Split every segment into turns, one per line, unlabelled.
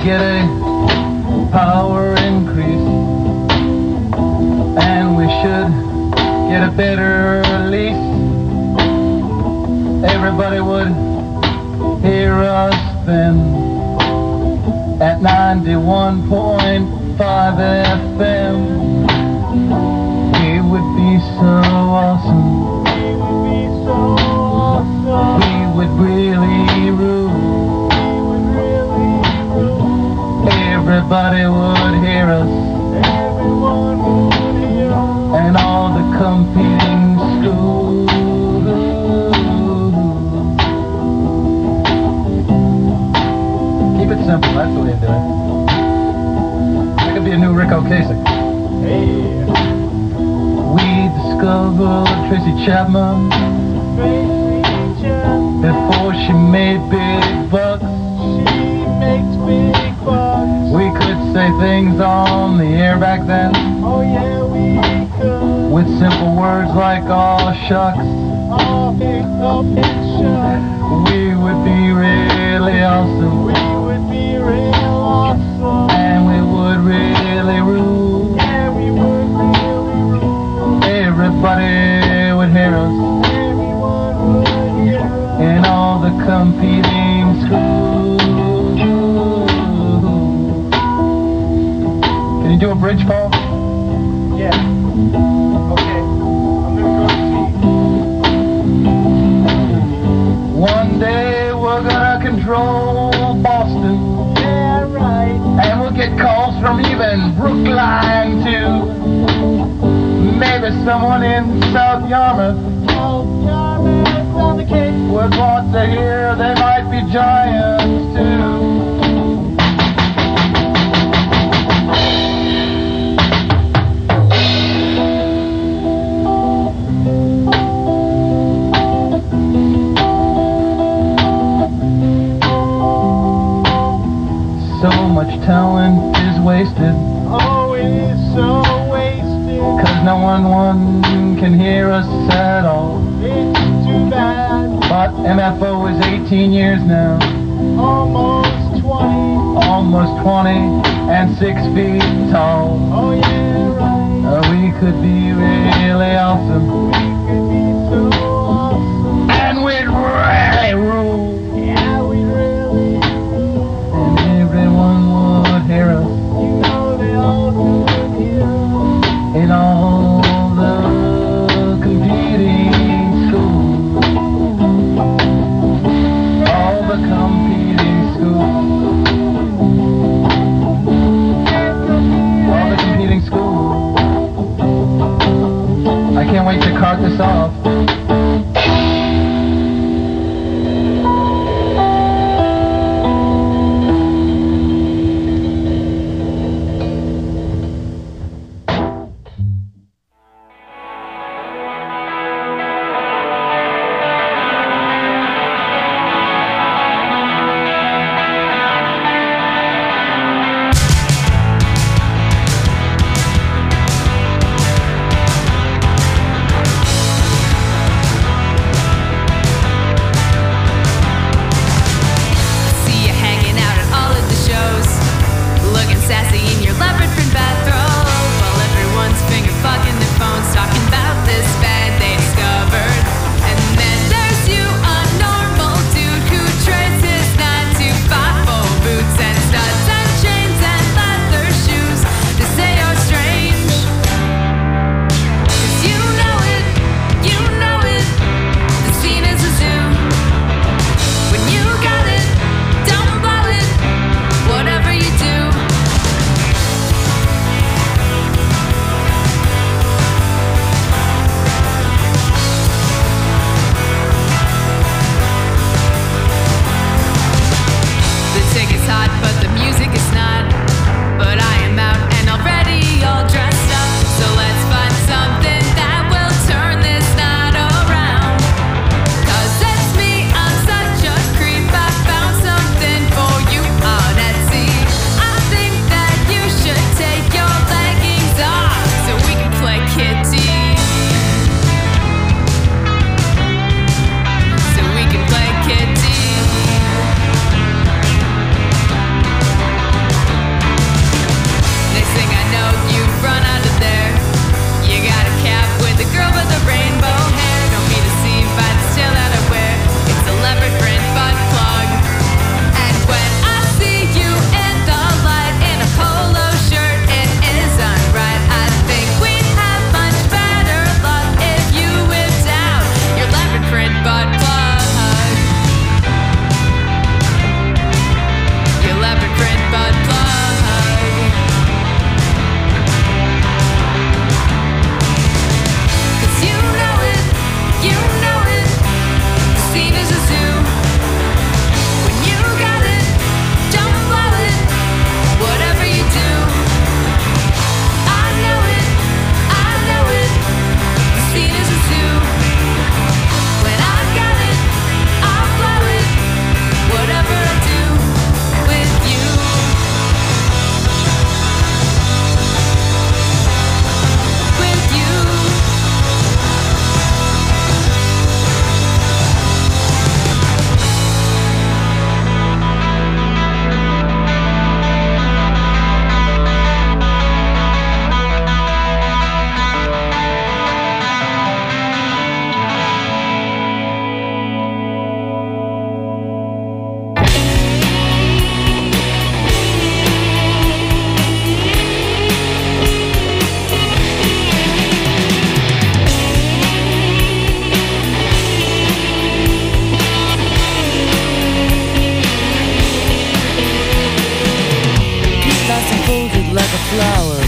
get a power increase, and we should get a better lease. Everybody would hear us then at 91.5 FM. It would be so awesome. We would really rule. Everybody would hear us. And all the competing schools. Keep it simple, that's the way to do it. That could be a new Rick Ocasek.
Hey.
We discovered Tracy Chapman before she made big bucks.
She makes big bucks.
We could say things on the air back then.
Oh yeah, we could.
With simple words like "aw shucks."
Oh, big shucks.
We would be really awesome.
We would be real awesome.
And we would really rule.
Yeah, we would really rule.
Everybody would hear us.
Everyone would hear us.
In all the competing schools. Can you do a bridge, Paul?
Yeah. Okay. I'm gonna go see.
One day we're gonna control Boston.
Yeah, right.
And we'll get calls from even Brookline too. Maybe someone in South Yarmouth
Oh, Yarmouth on the Cape.
would want to hear they might be giants too. So much talent is wasted,
Oh, it is so wasted.
'cause no one can hear us at all.
It's too bad.
But MFO is 18 years now,
Almost 20.
almost 20 and 6 feet tall.
Oh yeah, right.
We could be really awesome,
We could be so awesome.
and we'd really rule,
Yeah, we really.
and everyone would hear us
You know they all could hear us.
in all the competing schools. All the competing schools. All the competing schools. I can't wait to cart this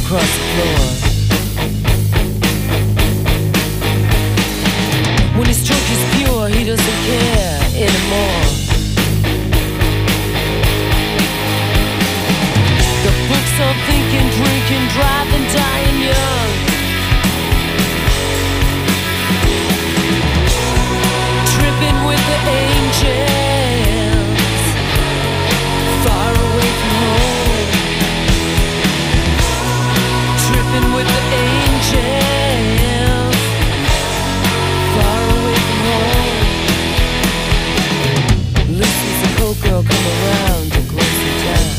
across the floor. When his stroke is pure, he doesn't care anymore. The books on thinking, drinking, driving, dying young. Tripping with the angels, far away from home. Tripping with the angels, far away from home. Listen to cold girl come around to close the town.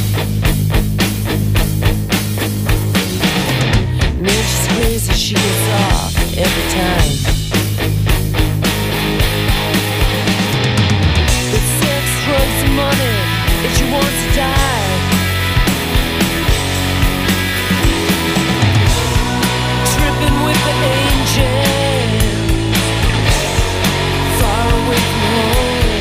Man, she's crazy, she gets off every time. But sex, drugs, and money, if she wants to die. Tripping with the angels, far away from home.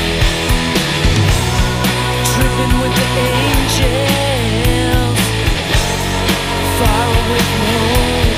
Tripping with the angels, far away from home.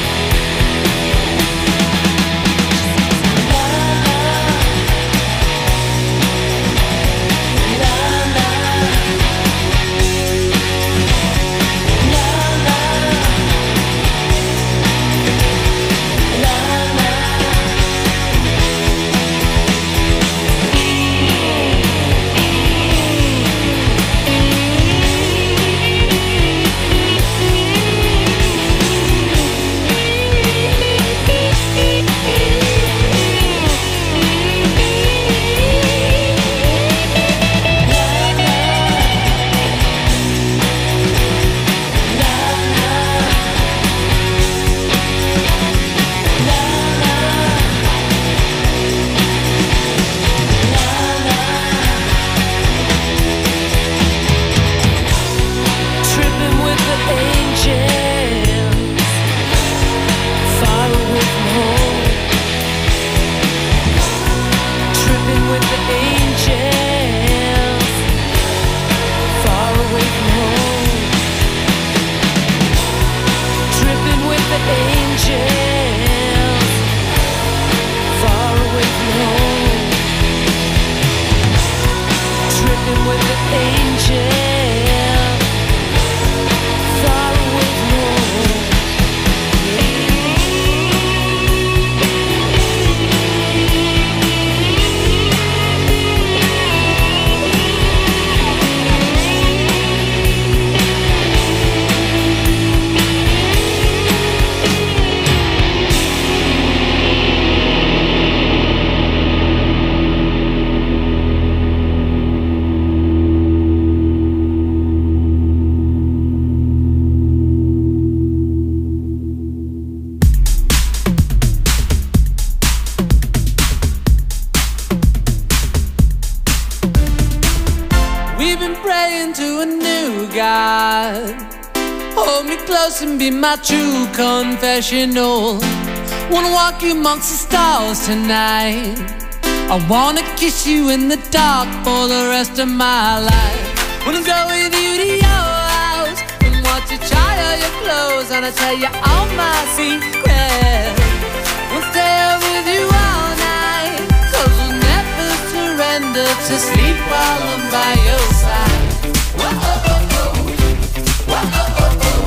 And be my true confessional. Wanna walk you amongst the stars tonight. I wanna kiss you in the dark for the rest of my life. Wanna go with you to your house and watch you try all your clothes, and I tell you all my secrets. Wanna stay up with you all night, 'cause we'll never surrender to sleep while I'm by your side. Whoa-oh-oh-oh. Whoa-oh-oh-oh.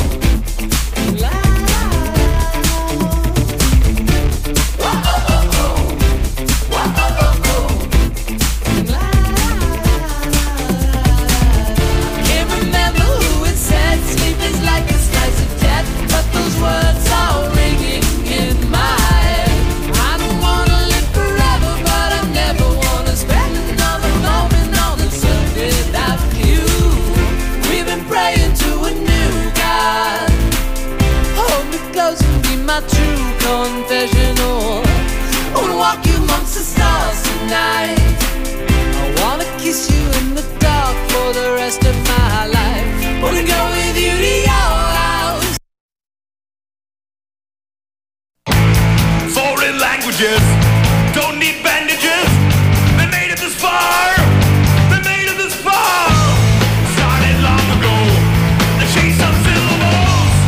Words are ringing in my head. I don't wanna live forever, but I never wanna spend another moment on this earth without you. We've been praying to a new God. Hold me close and be my true confessional. I wanna walk you amongst the stars tonight. I wanna kiss you in the dark for the rest of my life. Wanna go with you to your house.
Foreign languages don't need bandages. They made it this far. They made it this far. Started long ago. The chase of syllables.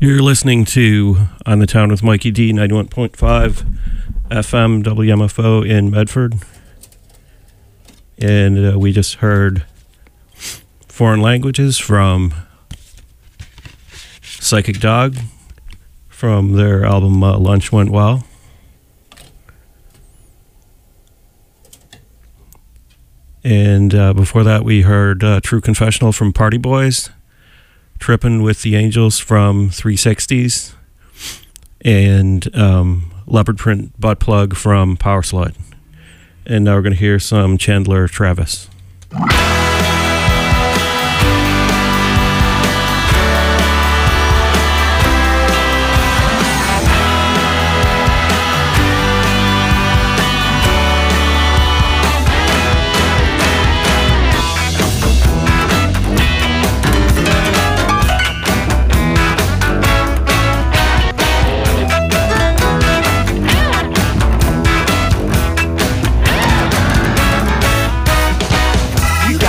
You're listening to On the Town with Mikey D, 91.5 FM WMFO in Medford. And we just heard Foreign Languages from Psychic Dog from their album Lunch Went Well. And before that, we heard True Confessional from Party Boys, Trippin' with the Angels from 360s, and Leopard Print Butt Plug from Power Slide. And now we're going to hear some Chandler Travis.
You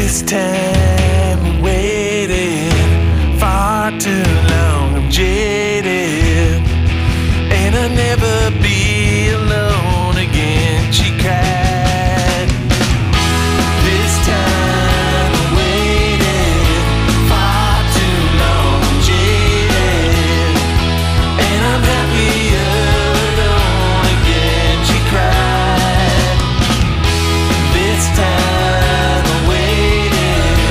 This time I waited far too long. I'm jaded, and I'll never be alone again. She cried. This time I waited far too long. I'm jaded, and I'm happier alone again. She cried. This time I waited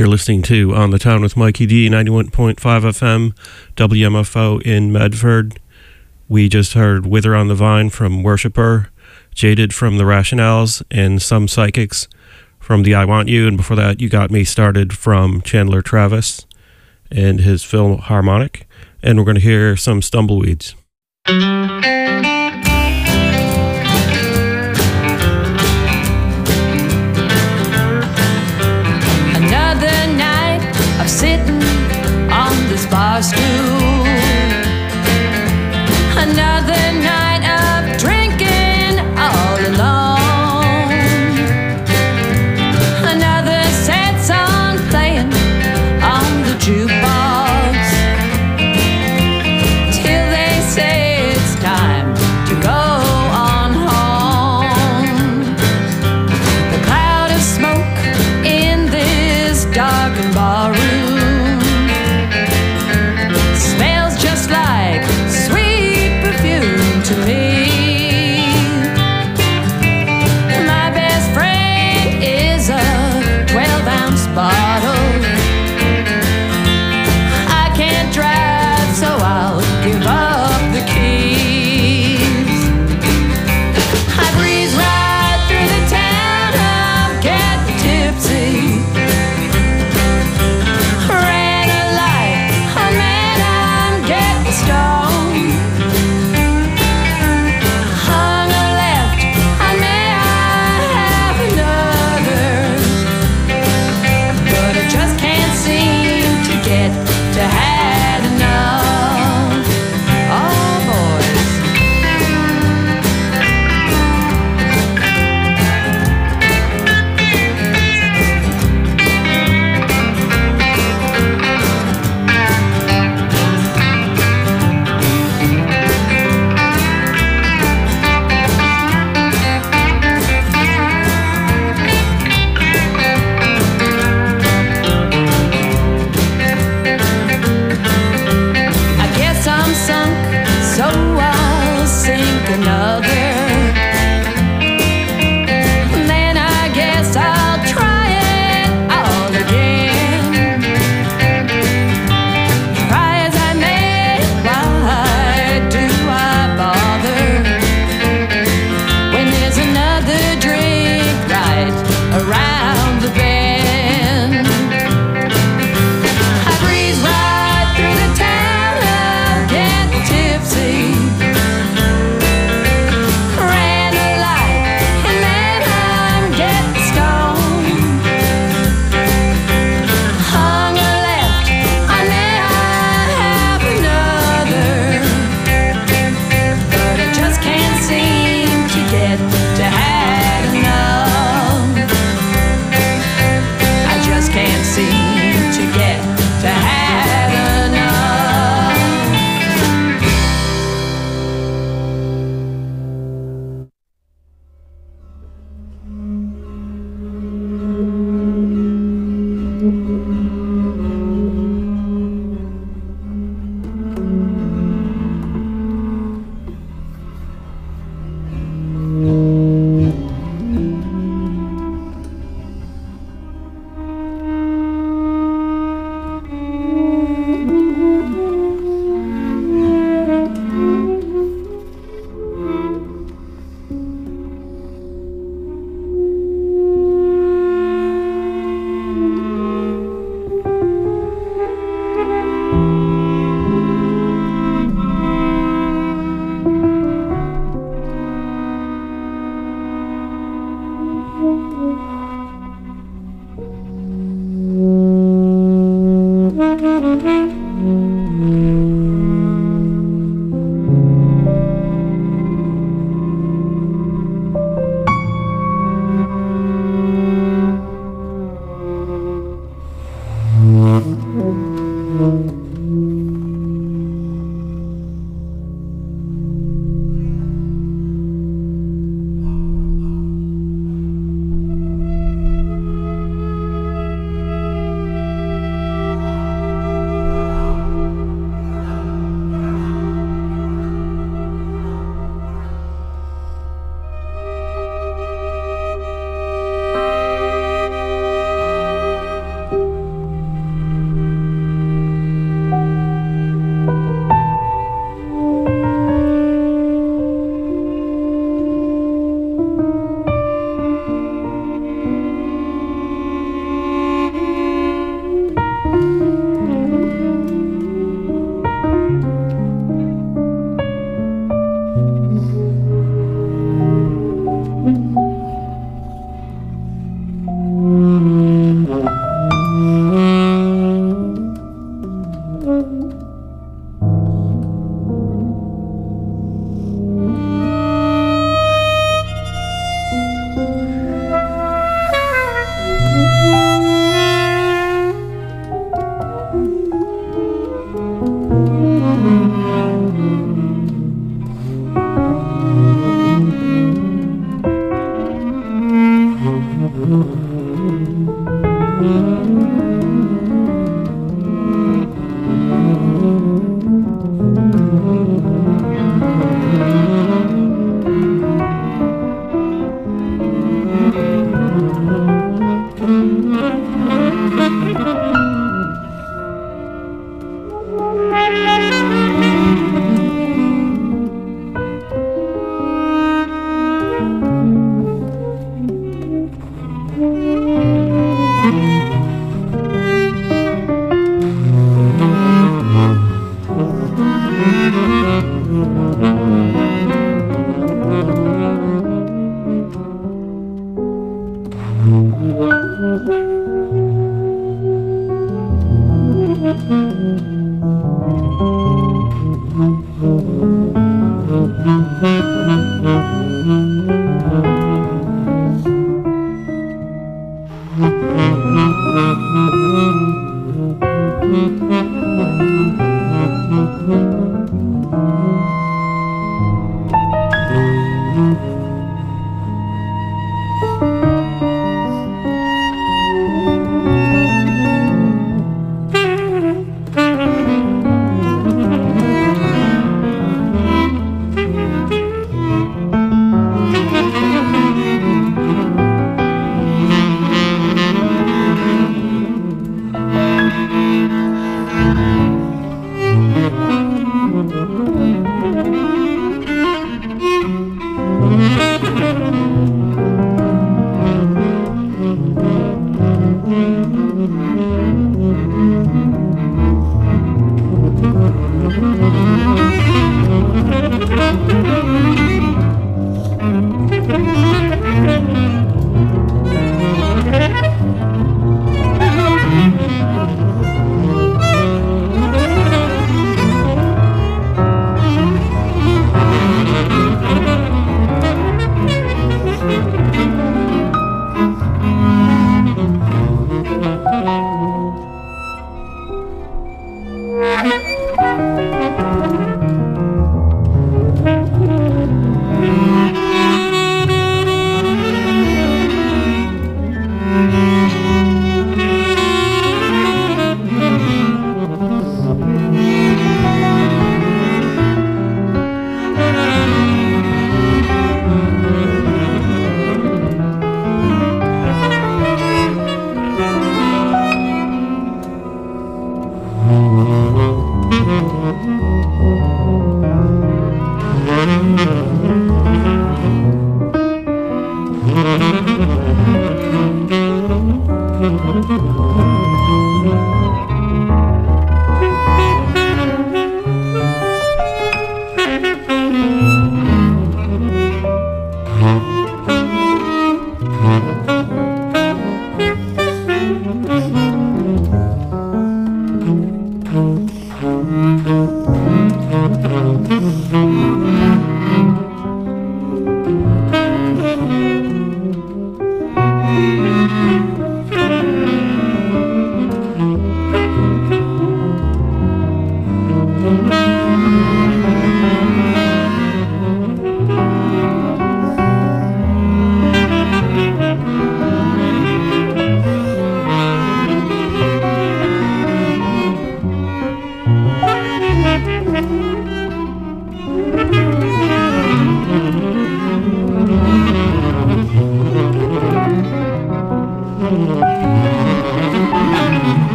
You're listening to On the Town with Mikey D, 91.5 FM, WMFO in Medford. We just heard Wither on the Vine from Worshipper, Jaded from The Rationales, and Some Psychics from the I Want You. And before that, You Got Me Started from Chandler Travis and his Philharmonic. And we're going to hear some Stumbleweeds.
Sitting on this bar stool, another night of drinking all alone, another sad song playing on the jukebox, till they say it's time to go on home. The cloud of smoke in this darkened bar room to me. My best friend is a 12-ounce bottle. I can't drive, so I'll give up the keys. I breeze right through the town, I'll get tipsy.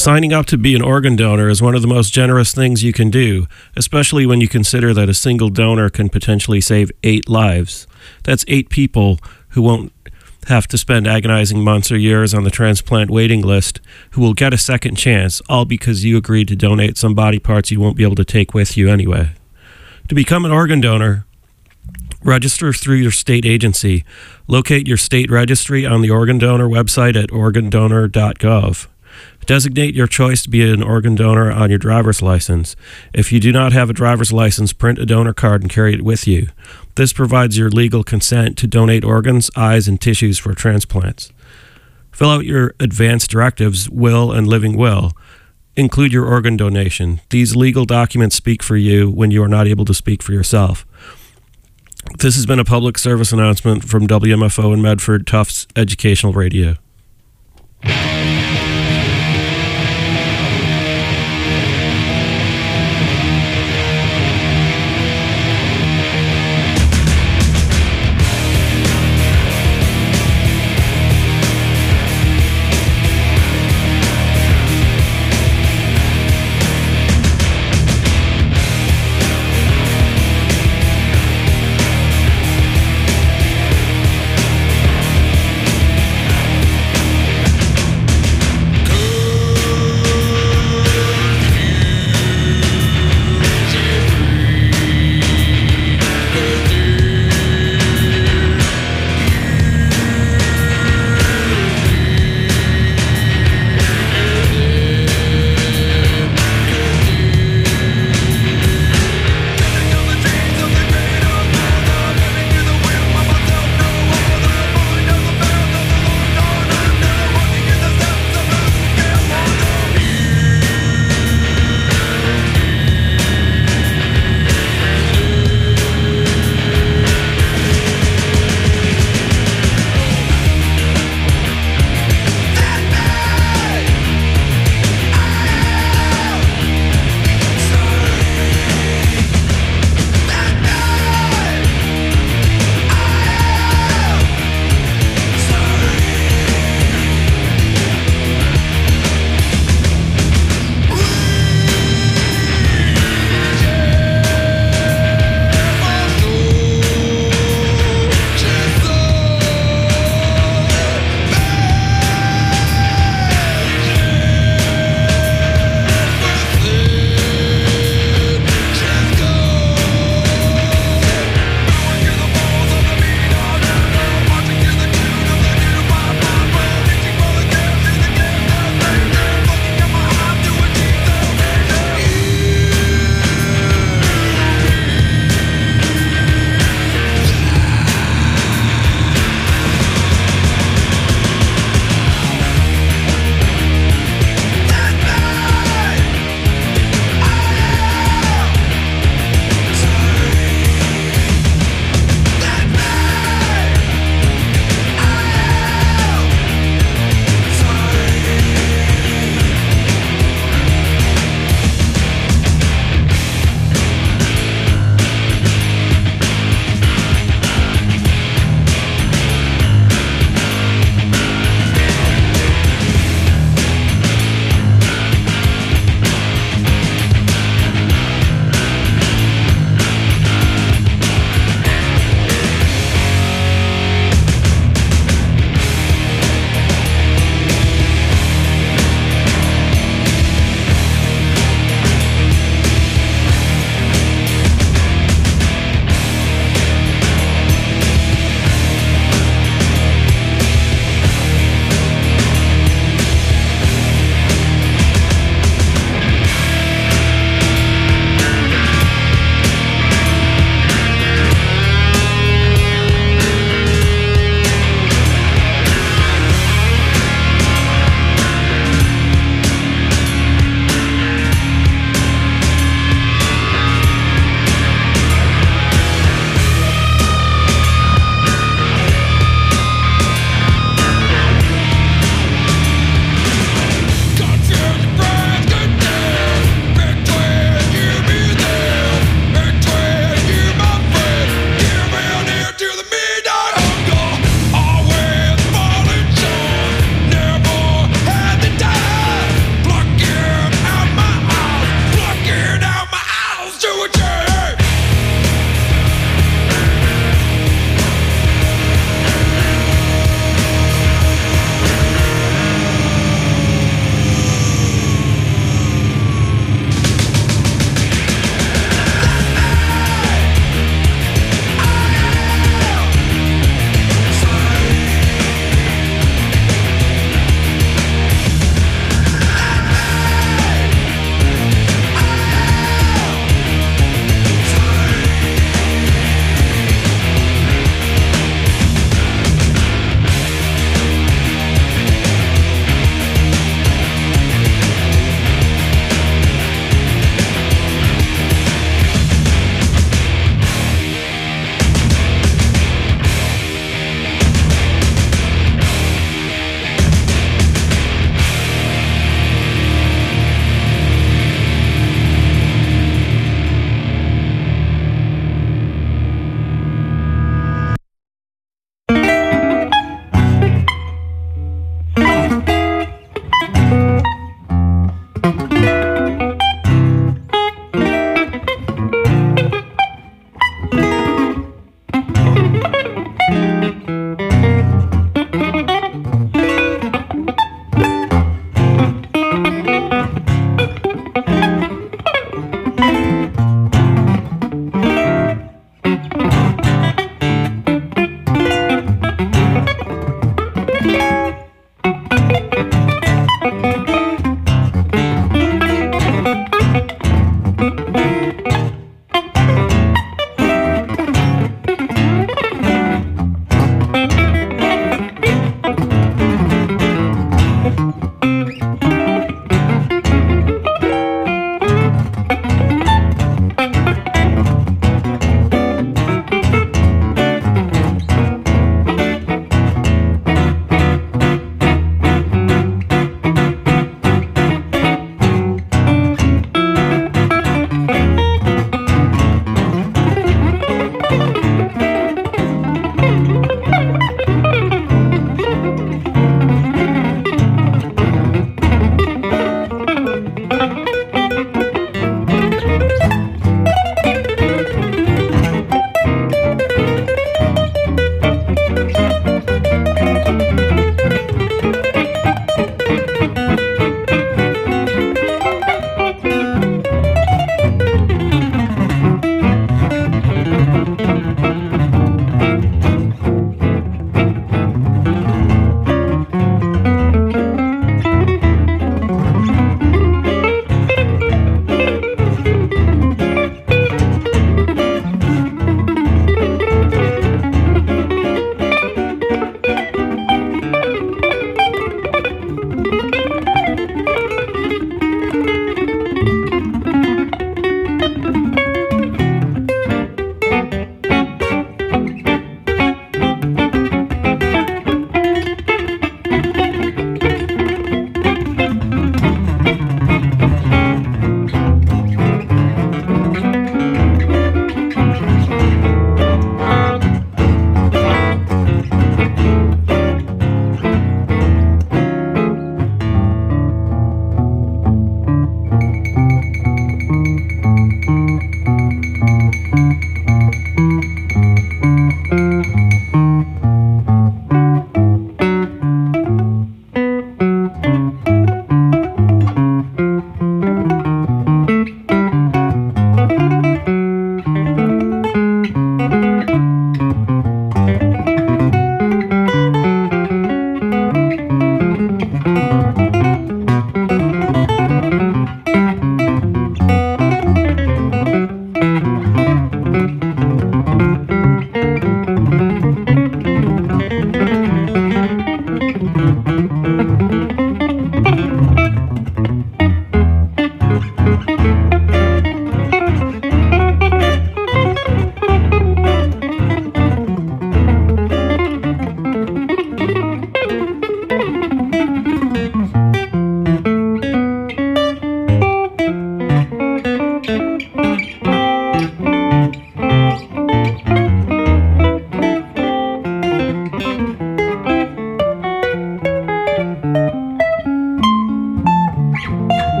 Signing up to be an organ donor is one of the most generous things you can do, especially when you consider that a single donor can potentially save 8 lives. That's 8 people who won't have to spend agonizing months or years on the transplant waiting list, who will get a second chance, all because you agreed to donate some body parts you won't be able to take with you anyway. To become an organ donor, register through your state agency. Locate your state registry on the organ donor website at organdonor.gov. Designate your choice to be an organ donor on your driver's license. If you do not have a driver's license, print a donor card and carry it with you. This provides your legal consent to donate organs, eyes, and tissues for transplants. Fill out your advance directives, will, and living will. Include your organ donation. These legal documents speak for you when you are not able to speak for yourself. This has been a public service announcement from WMFO in Medford, Tufts Educational Radio.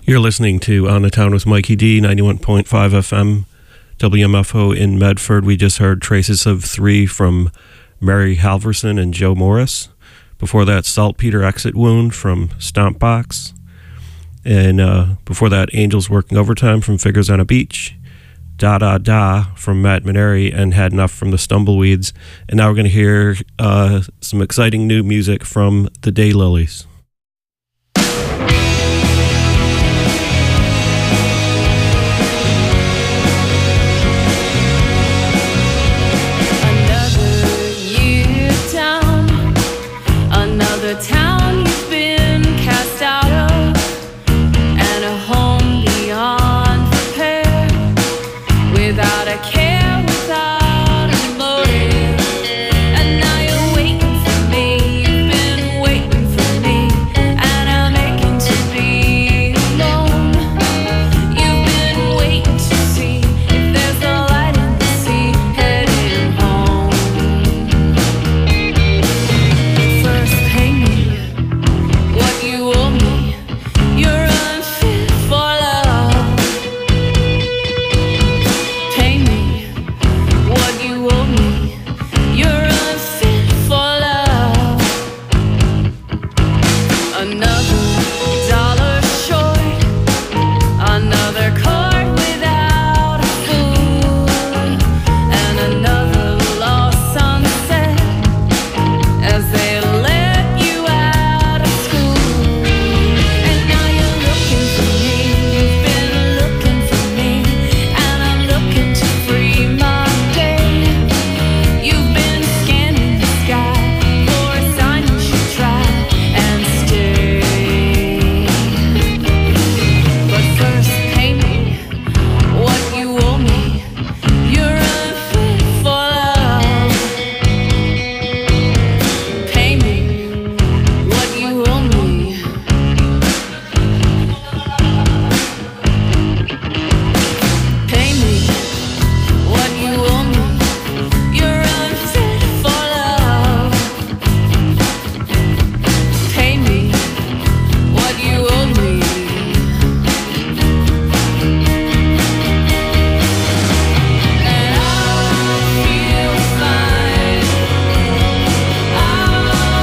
You're listening to On the Town with Mikey D, 91.5 FM, WMFO in Medford. We just heard Traces of Three from Mary Halverson and Joe Morris. Before that, Saltpeter Exit Wound from Stompbox. And before that, Angels Working Overtime from Figures on a Beach. Da Da Da from Matt Maneri, and Had Enough from the Stumbleweeds. And now we're going to hear some exciting new music from the Daylilies.
Another year down, another town